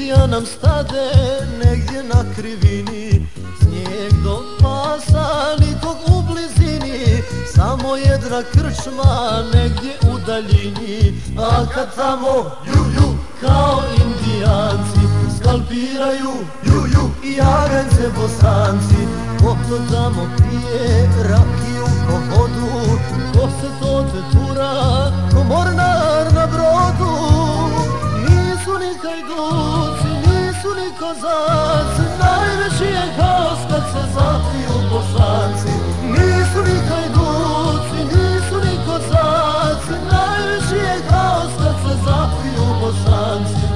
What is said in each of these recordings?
Indija nam stade negdje na krivini, snijeg do pasa, nikog u blizini, samo jedna krčma negdje u daljini. A kad tamo kao Indijanci skalpiraju i jagance Bosanci, ko to tamo pije rakiju ko vodu, ko se to tetura ko mornar na brodu. Nisu ni hajduci, nisu ni kozaci, najveći je haos kad se zapiju Bosanci. Nisu ni hajduci, nisu ni kozaci, najveći je haos kad se zapiju Bosanci.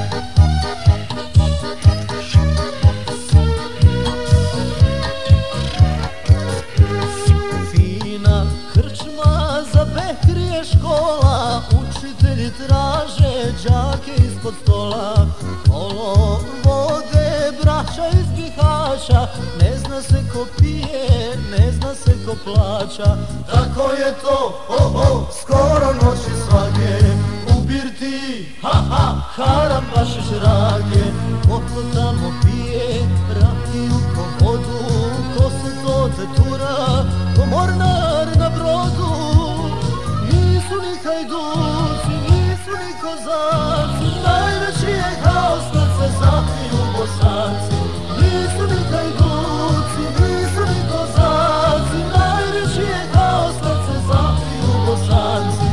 Fina krčma za Behrije škola, učitelji traže đake ispod stola. Kolo vode braća iz Bihaća, ne zna se ko pije, ne zna se ko plaća. Tako je to, skoro noći svake, u birtiji, haram bašiš rake. Ko to tamo pije rakiju ko vodu, ko se to tetura ko mornar na brodu. Nisu ni hajduci, nisu ni kozaci, najveći je haos kad se zapiju Bosanci. Nisu ni hajduci, nisu ni kozaci, najveći je haos kad se zapiju Bosanci.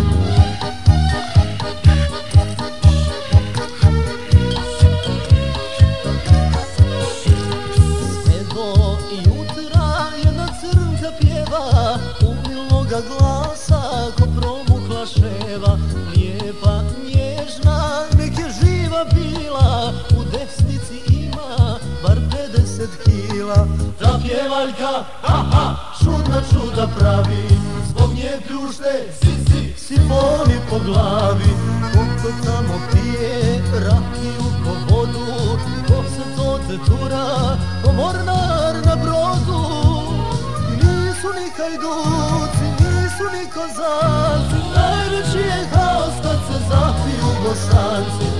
Sve do jutra jedna crnka pjeva, umiloga glasa ko promukla ševa. Lijepa, nježna, nek je živa bila, u desnici ima bar 50 kila. Ta pjevaljka, čudna čuda pravi, zbog nje pljušte sifoni po glavi. Ko to tamo pije rakiju ko vodu, ko se to tetura ko mornar na brodu. Nisu ni hajduci, nisu ni kozaci, najveći je haos kad se zapiju Bosanci.